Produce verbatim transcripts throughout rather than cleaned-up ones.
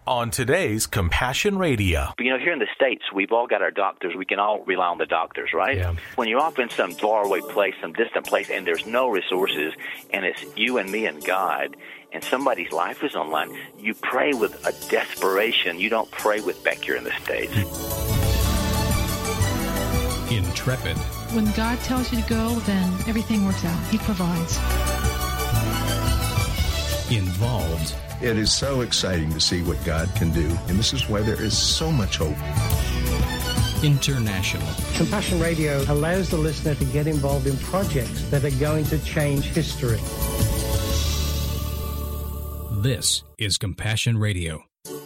on today's Compassion Radio. You know, here in the States, we've all got our doctors. We can all rely on the doctors, right? Yeah. When you're off in some faraway place, some distant place, and there's no resources, and it's you and me and God, and somebody's life is on line, you pray with a desperation. You don't pray with back here in the States. Intrepid. When God tells you to go, then everything works out. He provides. Involved. It is so exciting to see what God can do, and this is why there is so much hope. International. Compassion Radio allows the listener to get involved in projects that are going to change history. This is Compassion Radio.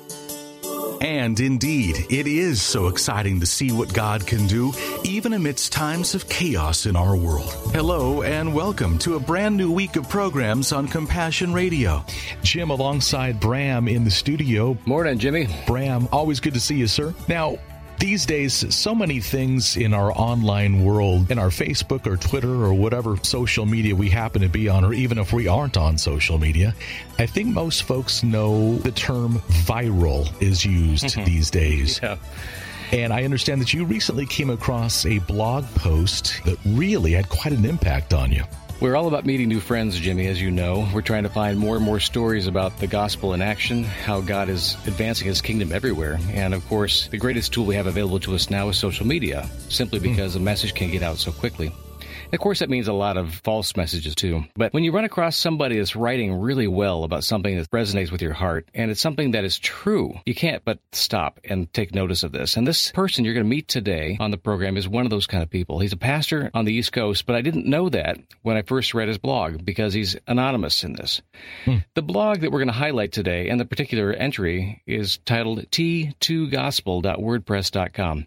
And indeed, it is so exciting to see what God can do, even amidst times of chaos in our world. Hello, and welcome to a brand new week of programs on Compassion Radio. Jim alongside Bram in the studio. Morning, Jimmy. Bram, always good to see you, sir. Now, these days, so many things in our online world, in our Facebook or Twitter or whatever social media we happen to be on, or even if we aren't on social media, I think most folks know the term viral is used these days. Yeah. And I understand that you recently came across a blog post that really had quite an impact on you. We're all about meeting new friends, Jimmy, as you know. We're trying to find more and more stories about the gospel in action, how God is advancing his kingdom everywhere. And, of course, the greatest tool we have available to us now is social media, simply because mm. the message can get out so quickly. Of course, that means a lot of false messages, too. But when you run across somebody that's writing really well about something that resonates with your heart, and it's something that is true, you can't but stop and take notice of this. And this person you're going to meet today on the program is one of those kind of people. He's a pastor on the East Coast, but I didn't know that when I first read his blog because he's anonymous in this. Hmm. The blog that we're going to highlight today, and the particular entry, is titled T two gospel dot wordpress dot com.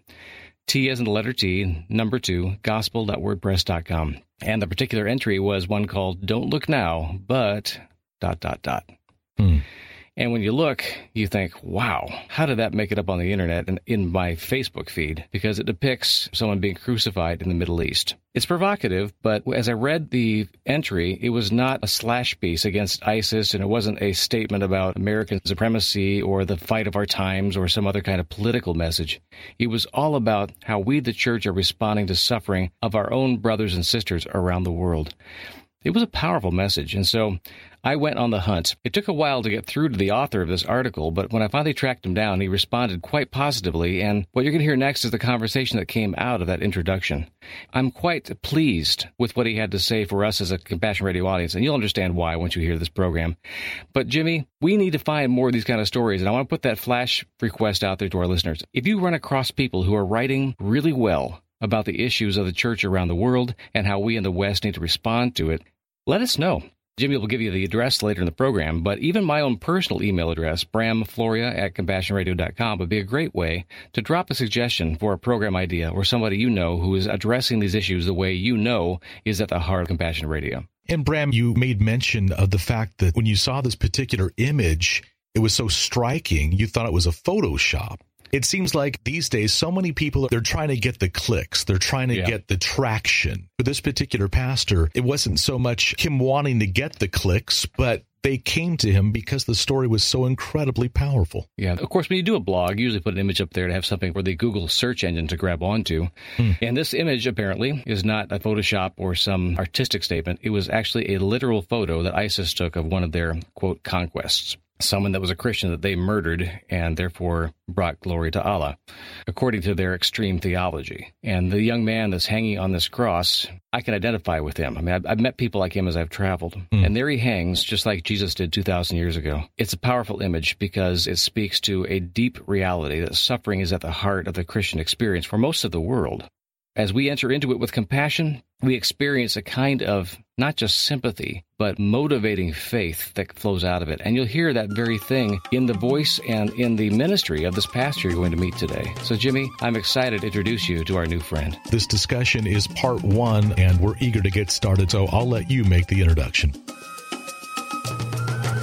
T as in the letter T, number two, gospel dot wordpress dot com. And the particular entry was one called Don't Look Now, but dot, dot, dot. Hmm. And when you look, you think, wow, how did that make it up on the internet and in my Facebook feed? Because it depicts someone being crucified in the Middle East. It's provocative, but as I read the entry, it was not a slash piece against ISIS, and it wasn't a statement about American supremacy or the fight of our times or some other kind of political message. It was all about how we, the church, are responding to suffering of our own brothers and sisters around the world. It was a powerful message, and so I went on the hunt. It took a while to get through to the author of this article, but when I finally tracked him down, he responded quite positively, and what you're going to hear next is the conversation that came out of that introduction. I'm quite pleased with what he had to say for us as a Compassion Radio audience, and you'll understand why once you hear this program. But, Jimmy, we need to find more of these kind of stories, and I want to put that flash request out there to our listeners. If you run across people who are writing really well about the issues of the church around the world and how we in the West need to respond to it, let us know. Jimmy will give you the address later in the program, but even my own personal email address, bramfloria at compassion radio dot com, would be a great way to drop a suggestion for a program idea or somebody you know who is addressing these issues the way you know is at the heart of Compassion Radio. And Bram, you made mention of the fact that when you saw this particular image, it was so striking, you thought it was a Photoshop. It seems like these days, so many people, they're trying to get the clicks. They're trying to yeah. get the traction. For this particular pastor, it wasn't so much him wanting to get the clicks, but they came to him because the story was so incredibly powerful. Yeah. Of course, when you do a blog, you usually put an image up there to have something for the Google search engine to grab onto. Hmm. And this image, apparently, is not a Photoshop or some artistic statement. It was actually a literal photo that ISIS took of one of their, quote, conquests. Someone that was a Christian that they murdered and therefore brought glory to Allah, according to their extreme theology. And the young man that's hanging on this cross, I can identify with him. I mean, I've, I've met people like him as I've traveled. Mm. And there he hangs, just like Jesus did two thousand years ago. It's a powerful image because it speaks to a deep reality that suffering is at the heart of the Christian experience for most of the world. As we enter into it with compassion, we experience a kind of not just sympathy, but motivating faith that flows out of it. And you'll hear that very thing in the voice and in the ministry of this pastor you're going to meet today. So, Jimmy, I'm excited to introduce you to our new friend. This discussion is part one, and we're eager to get started, so I'll let you make the introduction.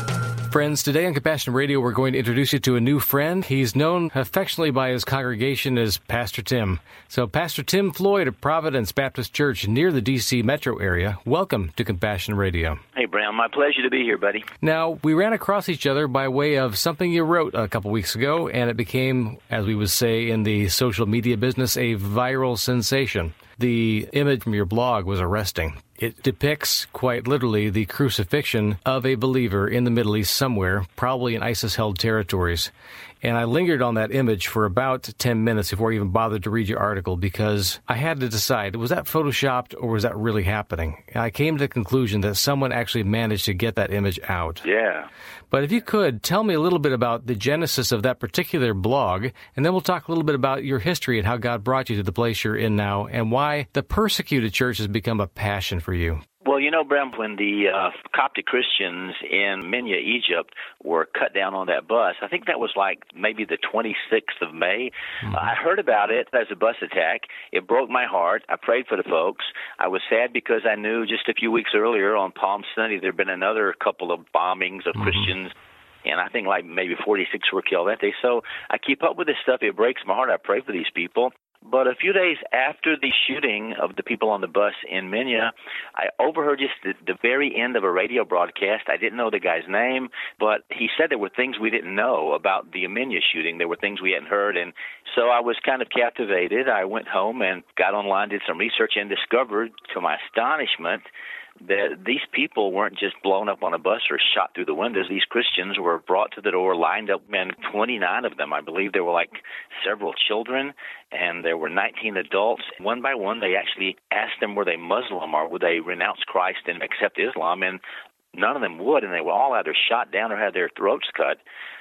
Friends, today on Compassion Radio, we're going to introduce you to a new friend. He's known affectionately by his congregation as Pastor Tim. So, Pastor Tim Floyd of Providence Baptist Church near the D C metro area, welcome to Compassion Radio. Hey, Brown, my pleasure to be here, buddy. Now, we ran across each other by way of something you wrote a couple weeks ago, and it became, as we would say in the social media business, a viral sensation. The image from your blog was arresting. It depicts, quite literally, the crucifixion of a believer in the Middle East somewhere, probably in ISIS-held territories. And I lingered on that image for about ten minutes before I even bothered to read your article because I had to decide, was that photoshopped or was that really happening? And I came to the conclusion that someone actually managed to get that image out. Yeah. But if you could, tell me a little bit about the genesis of that particular blog, and then we'll talk a little bit about your history and how God brought you to the place you're in now and why the persecuted church has become a passion for you. Well, you know, Bram, when the uh, Coptic Christians in Minya, Egypt, were cut down on that bus, I think that was like maybe the twenty-sixth of May. Mm-hmm. I heard about it as a bus attack. It broke my heart. I prayed for the folks. I was sad because I knew just a few weeks earlier on Palm Sunday there had been another couple of bombings of mm-hmm. Christians, and I think like maybe forty-six were killed that day. So I keep up with this stuff. It breaks my heart. I pray for these people. But a few days after the shooting of the people on the bus in Minya, I overheard just the, the very end of a radio broadcast. I didn't know the guy's name, but he said there were things we didn't know about the Minya shooting. There were things we hadn't heard, and so I was kind of captivated. I went home and got online, did some research, and discovered, to my astonishment, that these people weren't just blown up on a bus or shot through the windows. These Christians were brought to the door, lined up, and twenty-nine of them, I believe. There were like several children, and there were nineteen adults. One by one, they actually asked them, were they Muslim or would they renounce Christ and accept Islam? And none of them would, and they were all either shot down or had their throats cut.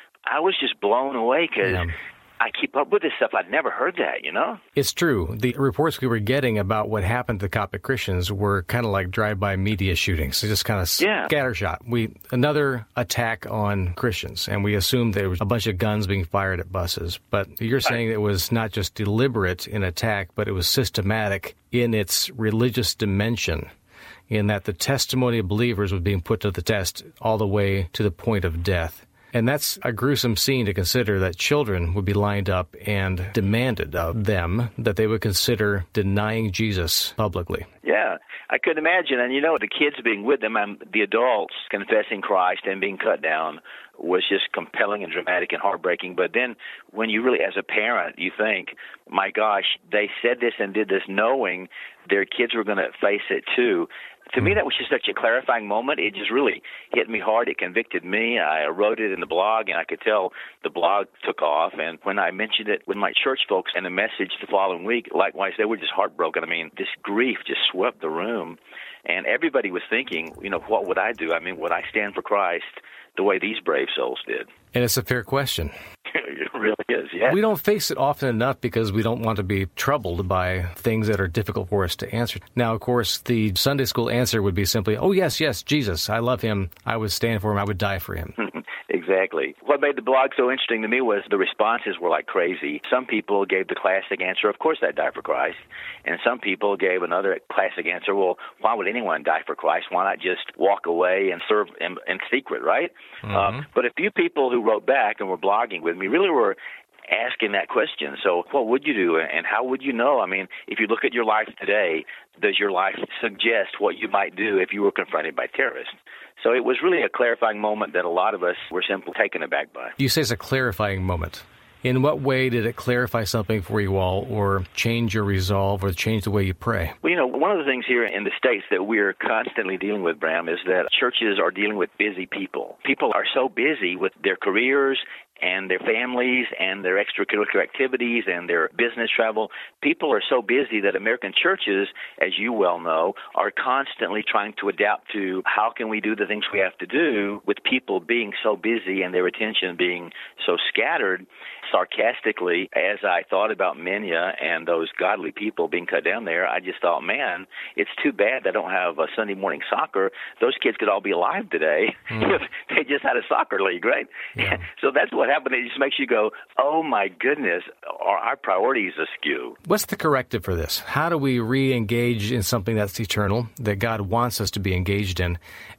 I was just blown away because yeah. I keep up with this stuff. I'd never heard that, you know? It's true. The reports we were getting about what happened to Coptic Christians were kind of like drive-by media shootings. Just kind of yeah. scattershot. We another attack on Christians, and we assumed there was a bunch of guns being fired at buses. But you're saying right. it was not just deliberate in attack, but it was systematic in its religious dimension, in that the testimony of believers was being put to the test all the way to the point of death. And that's a gruesome scene to consider, that children would be lined up and demanded of them that they would consider denying Jesus publicly. Yeah, I could imagine. And, you know, the kids being with them and the adults confessing Christ and being cut down was just compelling and dramatic and heartbreaking. But then when you really, as a parent, you think, my gosh, they said this and did this knowing their kids were going to face it too. To me, that was just such a clarifying moment. It just really hit me hard. It convicted me. I wrote it in the blog, and I could tell the blog took off. And when I mentioned it with my church folks in a message the following week, likewise, they were just heartbroken. I mean, this grief just swept the room. And everybody was thinking, you know, what would I do? I mean, would I stand for Christ the way these brave souls did? And it's a fair question. It really is, yeah. We don't face it often enough because we don't want to be troubled by things that are difficult for us to answer. Now, of course, the Sunday school answer would be simply, oh, yes, yes, Jesus, I love him. I would stand for him. I would die for him. Exactly. What made the blog so interesting to me was the responses were like crazy. Some people gave the classic answer, of course I'd die for Christ. And some people gave another classic answer, well, why would anyone die for Christ? Why not just walk away and serve in, in secret, right? Mm-hmm. Um, but a few people who wrote back and were blogging with me really were asking that question. So what would you do and how would you know? I mean, if you look at your life today, does your life suggest what you might do if you were confronted by terrorists? So it was really a clarifying moment that a lot of us were simply taken aback by. You say it's a clarifying moment. In what way did it clarify something for you all, or change your resolve, or change the way you pray? Well, you know, one of the things here in the States that we're constantly dealing with, Bram, is that churches are dealing with busy people. People are so busy with their careers and their families and their extracurricular activities and their business travel. People are so busy that American churches, as you well know, are constantly trying to adapt to how can we do the things we have to do with people being so busy and their attention being so scattered. Sarcastically, as I thought about Minya and those godly people being cut down there, I just thought, man, it's too bad they don't have a Sunday morning soccer. Those kids could all be alive today mm. if they just had a soccer league, right? Yeah. So that's what happened. It just makes you go, oh, my goodness, are our priorities askew? What's the corrective for this? How do we re-engage in something that's eternal, that God wants us to be engaged in,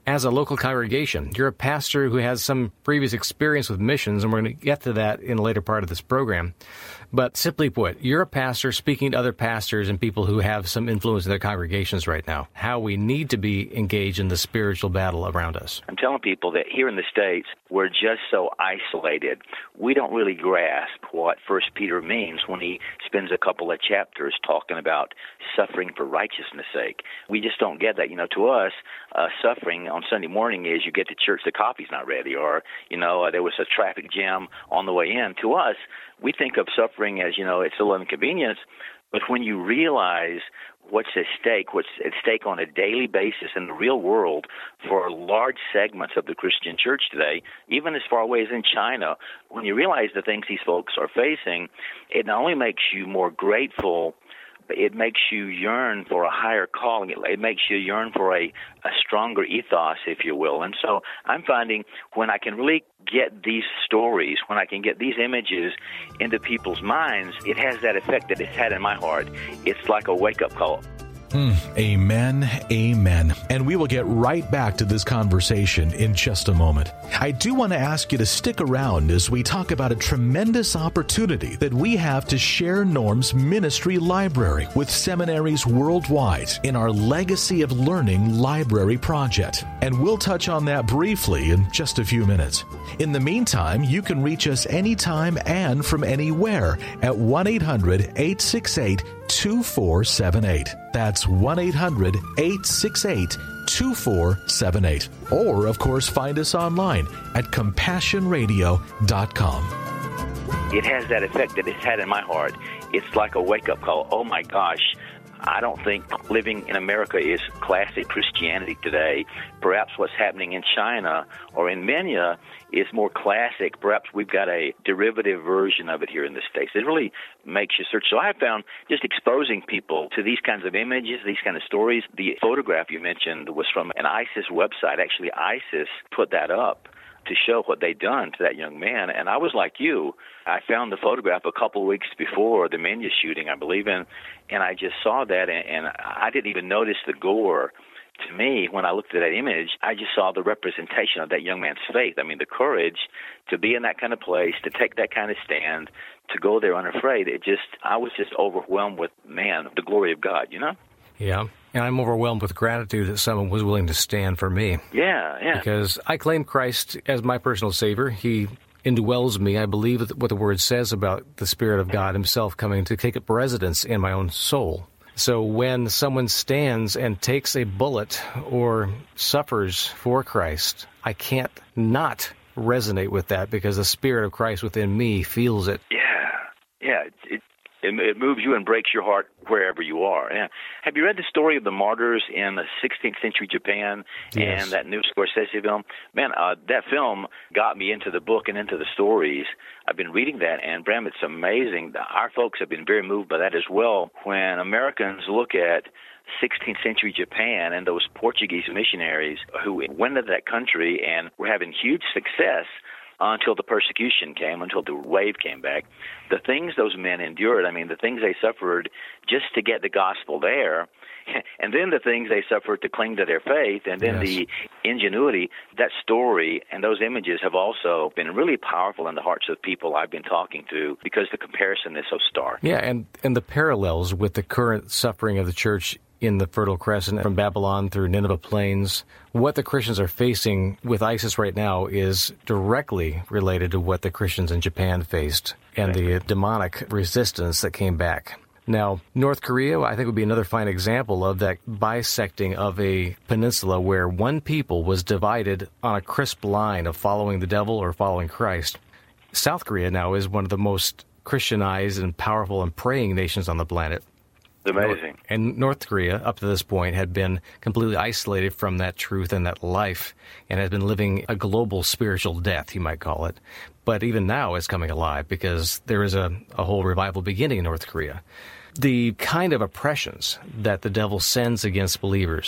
as a local congregation. You're a pastor who has some previous experience with missions, and we're going to get to that in a later part of this program. But simply put, you're a pastor speaking to other pastors and people who have some influence in their congregations right now, how we need to be engaged in the spiritual battle around us. I'm telling people that here in the States, we're just so isolated. We don't really grasp what First Peter means when he spends a couple of chapters talking about suffering for righteousness' sake. We just don't get that. You know, to us, uh, suffering on Sunday morning is you get to church, the coffee's not ready, or, you know, uh, there was a traffic jam on the way in. To us, we think of suffering as, you know, it's a little inconvenience, but when you realize what's at stake, what's at stake on a daily basis in the real world for large segments of the Christian church today, even as far away as in China, when you realize the things these folks are facing, it not only makes you more grateful, but it makes you yearn for a higher calling. It, it makes you yearn for a, a stronger ethos, if you will. And so I'm finding when I can really get these stories, when I can get these images into people's minds, it has that effect that it's had in my heart. It's like a wake-up call. Mm, amen, amen. And we will get right back to this conversation in just a moment. I do want to ask you to stick around as we talk about a tremendous opportunity that we have to share Norm's ministry library with seminaries worldwide in our Legacy of Learning Library project. And we'll touch on that briefly in just a few minutes. In the meantime, you can reach us anytime and from anywhere at one eight hundred eight six eight two four seven eight. That's one eight hundred eight six eight two four seven eight. Or, of course, find us online at compassion radio dot com. It has that effect that it's had in my heart. It's like a wake-up call. Oh, my gosh. I don't think living in America is classic Christianity today. Perhaps what's happening in China or in Menya is more classic. Perhaps we've got a derivative version of it here in the States. It really makes you search. So I found just exposing people to these kinds of images, these kind of stories. The photograph you mentioned was from an ISIS website. Actually, ISIS put that up to show what they'd done to that young man. And I was like you. I found the photograph a couple of weeks before the Menya shooting, I believe in, and I just saw that, and, and I didn't even notice the gore. To me, when I looked at that image, I just saw the representation of that young man's faith. I mean, the courage to be in that kind of place, to take that kind of stand, to go there unafraid. It just, I was just overwhelmed with, man, the glory of God, you know? Yeah. And I'm overwhelmed with gratitude that someone was willing to stand for me. Yeah, yeah. Because I claim Christ as my personal Savior. He indwells me. I believe what the Word says about the Spirit of God Himself coming to take up residence in my own soul. So when someone stands and takes a bullet or suffers for Christ, I can't not resonate with that because the Spirit of Christ within me feels it. Yeah, yeah. It, it, it moves you and breaks your heart wherever you are. Yeah. Have you read the story of the martyrs in the sixteenth century Japan Yes. and that new Scorsese film? Man, uh, that film got me into the book and into the stories. I've been reading that, and Bram, it's amazing. Our folks have been very moved by that as well. When Americans look at sixteenth century Japan and those Portuguese missionaries who went into that country and were having huge success until the persecution came, until the wave came back. The things those men endured, I mean, the things they suffered just to get the gospel there, and then the things they suffered to cling to their faith, and then Yes. the ingenuity, that story and those images have also been really powerful in the hearts of people I've been talking to because the comparison is so stark. Yeah, and, and the parallels with the current suffering of the church in the Fertile Crescent, from Babylon through Nineveh Plains. What the Christians are facing with ISIS right now is directly related to what the Christians in Japan faced and the demonic resistance that came back. Now, North Korea, I think, would be another fine example of that bisecting of a peninsula where one people was divided on a crisp line of following the devil or following Christ. South Korea now is one of the most Christianized and powerful and praying nations on the planet. Amazing. And North Korea, up to this point, had been completely isolated from that truth and that life and had been living a global spiritual death, you might call it. But even now it's coming alive because there is a, a whole revival beginning in North Korea. The kind of oppressions that the devil sends against believers,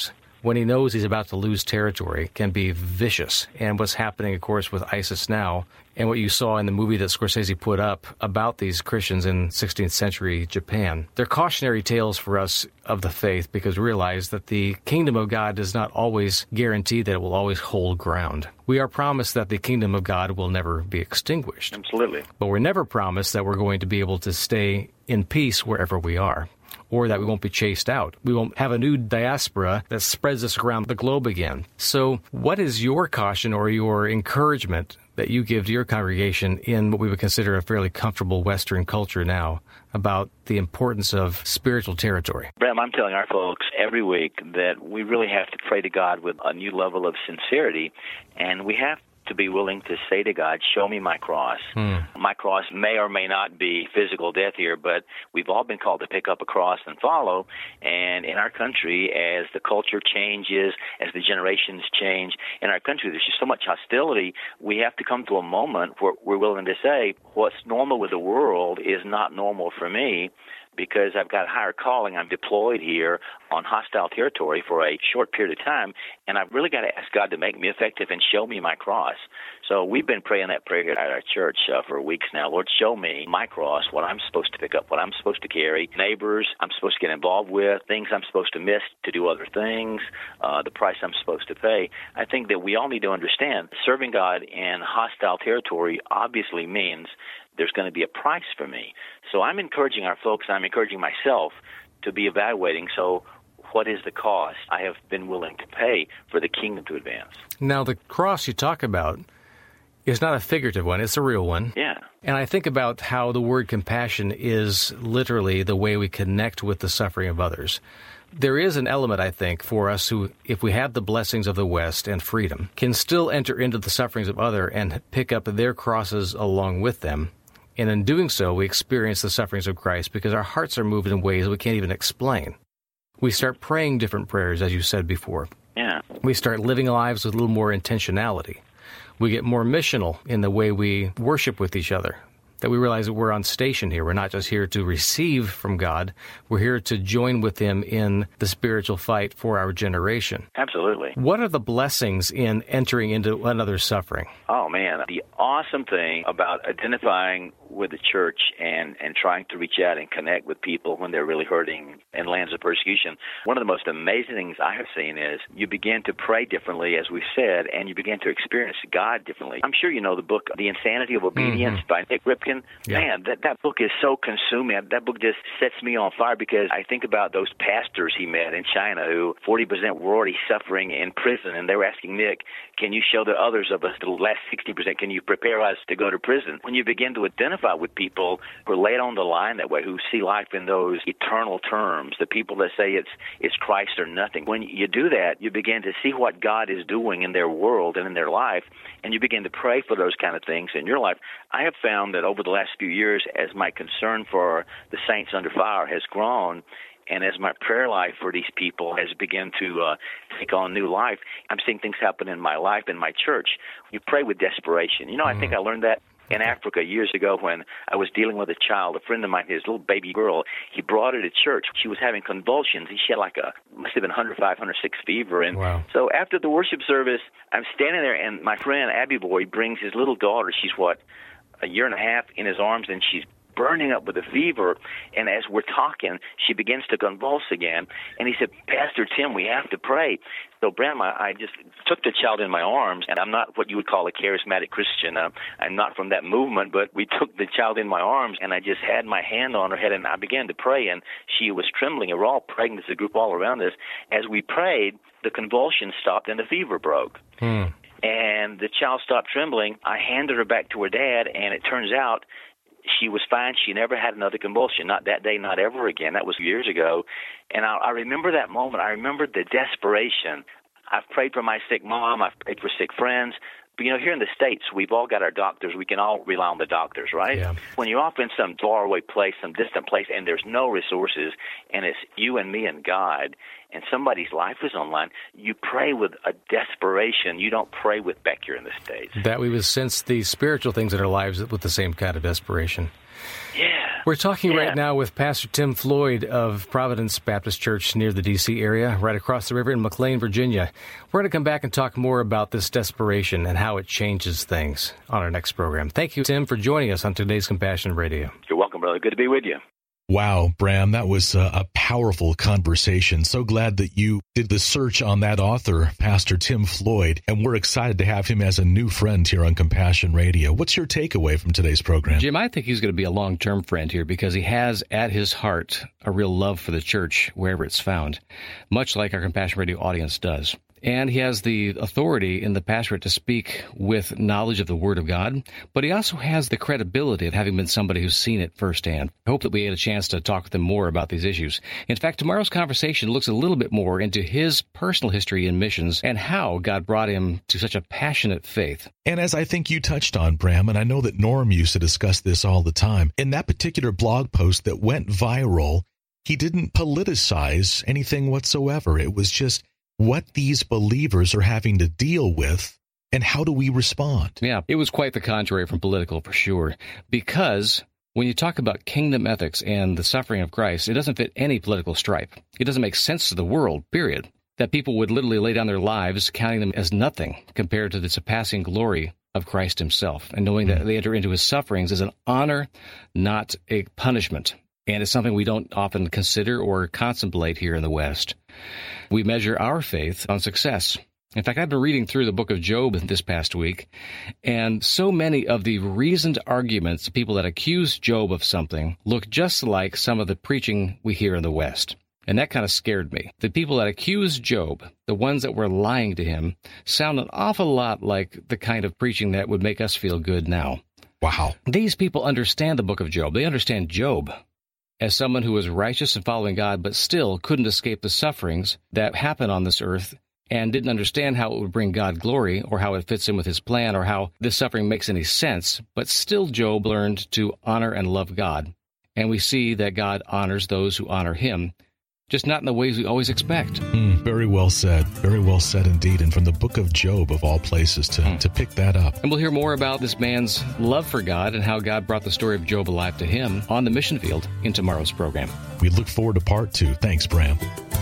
when he knows he's about to lose territory, can be vicious. And what's happening, of course, with ISIS now, and what you saw in the movie that Scorsese put up about these Christians in sixteenth century Japan, they're cautionary tales for us of the faith, because we realize that the kingdom of God does not always guarantee that it will always hold ground. We are promised that the kingdom of God will never be extinguished. Absolutely. But we're never promised that we're going to be able to stay in peace wherever we are, or that we won't be chased out. We won't have a new diaspora that spreads us around the globe again. So what is your caution or your encouragement that you give to your congregation in what we would consider a fairly comfortable Western culture now about the importance of spiritual territory? Bram, I'm telling our folks every week that we really have to pray to God with a new level of sincerity, and we have to be willing to say to God, show me my cross. Hmm. My cross may or may not be physical death here, but we've all been called to pick up a cross and follow. And in our country, as the culture changes, as the generations change, in our country there's just so much hostility, we have to come to a moment where we're willing to say, what's normal with the world is not normal for me, because I've got a higher calling. I'm deployed here on hostile territory for a short period of time, and I've really got to ask God to make me effective and show me my cross. So we've been praying that prayer at our church uh, for weeks now. Lord, show me my cross, what I'm supposed to pick up, what I'm supposed to carry, neighbors I'm supposed to get involved with, things I'm supposed to miss to do other things, uh, the price I'm supposed to pay. I think that we all need to understand serving God in hostile territory obviously means there's going to be a price for me. So I'm encouraging our folks, I'm encouraging myself to be evaluating, so what is the cost I have been willing to pay for the kingdom to advance? Now, the cross you talk about is not a figurative one, it's a real one. Yeah. And I think about how the word compassion is literally the way we connect with the suffering of others. There is an element, I think, for us who, if we have the blessings of the West and freedom, can still enter into the sufferings of others and pick up their crosses along with them. And in doing so, we experience the sufferings of Christ because our hearts are moved in ways we can't even explain. We start praying different prayers, as you said before. Yeah. We start living lives with a little more intentionality. We get more missional in the way we worship with each other, that we realize that we're on station here. We're not just here to receive from God. We're here to join with Him in the spiritual fight for our generation. Absolutely. What are the blessings in entering into another's suffering? Oh, man. The awesome thing about identifying with the church and, and trying to reach out and connect with people when they're really hurting in lands of persecution, one of the most amazing things I have seen is you begin to pray differently, as we've said, and you begin to experience God differently. I'm sure you know the book, The Insanity of Obedience mm-hmm. by Nick Ripken. Yeah. Man, that, that book is so consuming. That book just sets me on fire because I think about those pastors he met in China who forty percent were already suffering in prison, and they were asking Nick, can you show the others of us, the last sixty percent, can you prepare us to go to prison? When you begin to identify with people who are laid on the line that way, who see life in those eternal terms, the people that say it's it's Christ or nothing, when you do that, you begin to see what God is doing in their world and in their life, and you begin to pray for those kind of things in your life. I have found that over the last few years, as my concern for the saints under fire has grown, and as my prayer life for these people has begun to uh, take on new life, I'm seeing things happen in my life, in my church. You pray with desperation. You know, mm-hmm. I think I learned that in Africa years ago when I was dealing with a child, a friend of mine, his little baby girl. He brought her to church. She was having convulsions. She had like a, must have been one oh five, one oh six fever. And wow. So after the worship service, I'm standing there, and my friend, Abby Boy, brings his little daughter. She's, what, a year and a half in his arms, and she's burning up with a fever, and as we're talking, she begins to convulse again, and he said, Pastor Tim, we have to pray. So, Bram, I, I just took the child in my arms, and I'm not what you would call a charismatic Christian. Uh, I'm not from that movement, but we took the child in my arms, and I just had my hand on her head, and I began to pray, and she was trembling, and we're all praying. There's a group all around us. As we prayed, the convulsion stopped, and the fever broke. Hmm. And the child stopped trembling. I handed her back to her dad, and it turns out she was fine. She never had another convulsion, not that day, not ever again. That was years ago. And I, I remember that moment. I remember the desperation. I've prayed for my sick mom. I've prayed for sick friends. But, you know, here in the States, we've all got our doctors. We can all rely on the doctors, right? Yeah. When you're off in some faraway place, some distant place, and there's no resources, and it's you and me and God, and somebody's life is on line, you pray with a desperation you don't pray with back here in the States. That we would sense the spiritual things in our lives with the same kind of desperation. Yeah. We're talking Yeah. right now with Pastor Tim Floyd of Providence Baptist Church near the D C area, right across the river in McLean, Virginia. We're going to come back and talk more about this desperation and how it changes things on our next program. Thank you, Tim, for joining us on today's Compassion Radio. You're welcome, brother. Good to be with you. Wow, Bram, that was a, a powerful conversation. So glad that you did the search on that author, Pastor Tim Floyd, and we're excited to have him as a new friend here on Compassion Radio. What's your takeaway from today's program? Jim, I think he's going to be a long-term friend here because he has at his heart a real love for the church wherever it's found, much like our Compassion Radio audience does. And he has the authority in the pastorate to speak with knowledge of the Word of God, but he also has the credibility of having been somebody who's seen it firsthand. I hope that we get a chance to talk with him more about these issues. In fact, tomorrow's conversation looks a little bit more into his personal history in missions and how God brought him to such a passionate faith. And as I think you touched on, Bram, and I know that Norm used to discuss this all the time, in that particular blog post that went viral, he didn't politicize anything whatsoever. It was just what these believers are having to deal with, and how do we respond? Yeah, it was quite the contrary from political, for sure, because when you talk about kingdom ethics and the suffering of Christ, it doesn't fit any political stripe. It doesn't make sense to the world, period, that people would literally lay down their lives, counting them as nothing compared to the surpassing glory of Christ himself, and knowing that they enter into his sufferings as an honor, not a punishment. And it's something we don't often consider or contemplate here in the West. We measure our faith on success. In fact, I've been reading through the book of Job this past week, and so many of the reasoned arguments, people that accuse Job of something, look just like some of the preaching we hear in the West. And that kind of scared me. The people that accuse Job, the ones that were lying to him, sound an awful lot like the kind of preaching that would make us feel good now. Wow. These people understand the book of Job. They understand Job as someone who was righteous and following God, but still couldn't escape the sufferings that happen on this earth and didn't understand how it would bring God glory or how it fits in with his plan or how this suffering makes any sense. But still, Job learned to honor and love God. And we see that God honors those who honor him, just not in the ways we always expect. Mm, very well said. Very well said indeed. And from the book of Job, of all places, to, mm. to pick that up. And we'll hear more about this man's love for God and how God brought the story of Job alive to him on the mission field in tomorrow's program. We look forward to part two. Thanks, Bram.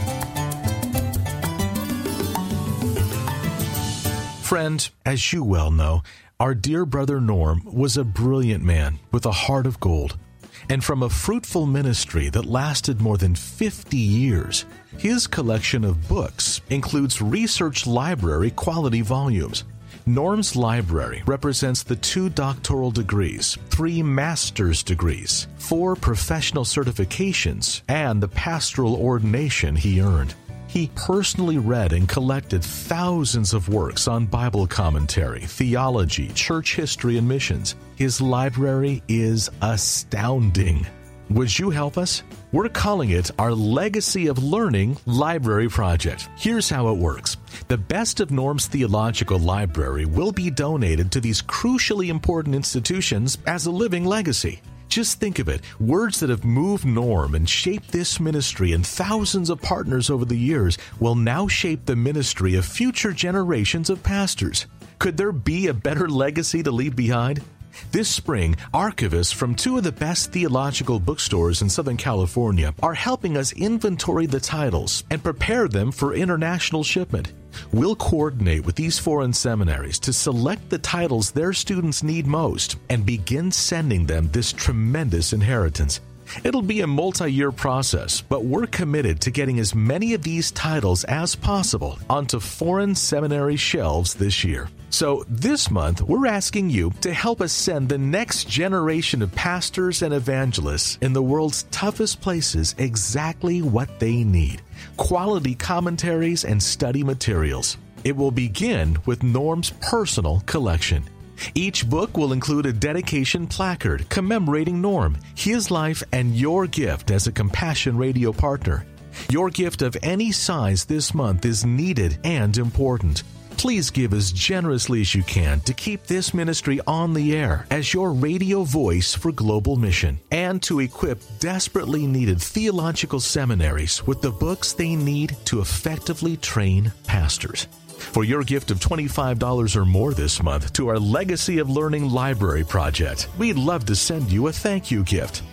Friend, as you well know, our dear brother Norm was a brilliant man with a heart of gold. And from a fruitful ministry that lasted more than fifty years, his collection of books includes research library quality volumes. Norm's library represents the two doctoral degrees, three master's degrees, four professional certifications, and the pastoral ordination he earned. He personally read and collected thousands of works on Bible commentary, theology, church history, and missions. His library is astounding. Would you help us? We're calling it our Legacy of Learning Library Project. Here's how it works. The best of Norm's theological library will be donated to these crucially important institutions as a living legacy. Just think of it, words that have moved Norm and shaped this ministry and thousands of partners over the years will now shape the ministry of future generations of pastors. Could there be a better legacy to leave behind? This spring, archivists from two of the best theological bookstores in Southern California are helping us inventory the titles and prepare them for international shipment. We'll coordinate with these foreign seminaries to select the titles their students need most and begin sending them this tremendous inheritance. It'll be a multi-year process, but we're committed to getting as many of these titles as possible onto foreign seminary shelves this year. So this month, we're asking you to help us send the next generation of pastors and evangelists in the world's toughest places exactly what they need: quality commentaries and study materials. It will begin with Norm's personal collection. Each book will include a dedication placard commemorating Norm, his life, and your gift as a Compassion Radio partner. Your gift of any size this month is needed and important. Please give as generously as you can to keep this ministry on the air as your radio voice for global mission, and to equip desperately needed theological seminaries with the books they need to effectively train pastors. For your gift of twenty-five dollars or more this month to our Legacy of Learning Library Project, we'd love to send you a thank you gift.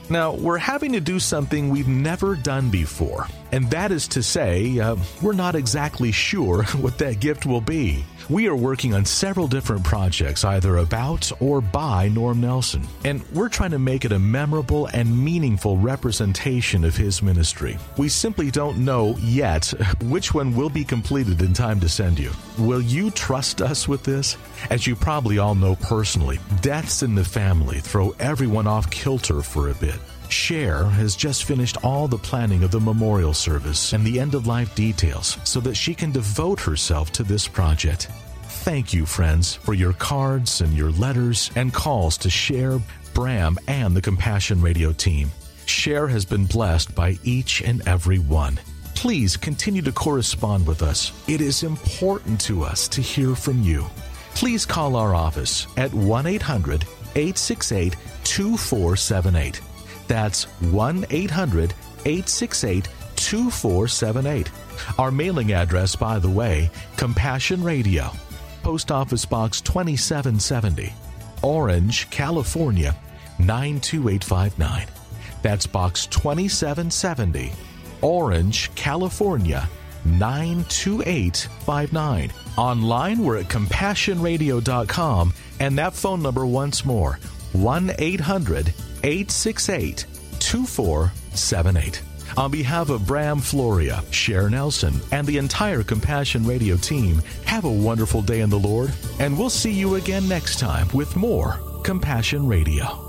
Now, we're having to do something we've never done before, and that is to say, uh, we're not exactly sure what that gift will be. We are working on several different projects, either about or by Norm Nelson, and we're trying to make it a memorable and meaningful representation of his ministry. We simply don't know yet which one will be completed in time to send you. Will you trust us with this? As you probably all know personally, deaths in the family throw everyone off kilter for a bit. Cher has just finished all the planning of the memorial service and the end-of-life details so that she can devote herself to this project. Thank you, friends, for your cards and your letters and calls to Cher, Bram, and the Compassion Radio team. Cher has been blessed by each and every one. Please continue to correspond with us. It is important to us to hear from you. Please call our office at one eight hundred eight six eight two four seven eight. That's one eight hundred eight six eight two four seven eight. Our mailing address, by the way, Compassion Radio, Post Office Box twenty-seven seventy, Orange, California, nine two eight five nine. That's Box twenty-seven seventy, Orange, California, nine two eight five nine. Online, we're at compassion radio dot com, and that phone number once more, one eight hundred eight six eight two four seven eight. On behalf of Bram Floria, Cher Nelson, and the entire Compassion Radio team, have a wonderful day in the Lord, and we'll see you again next time with more Compassion Radio.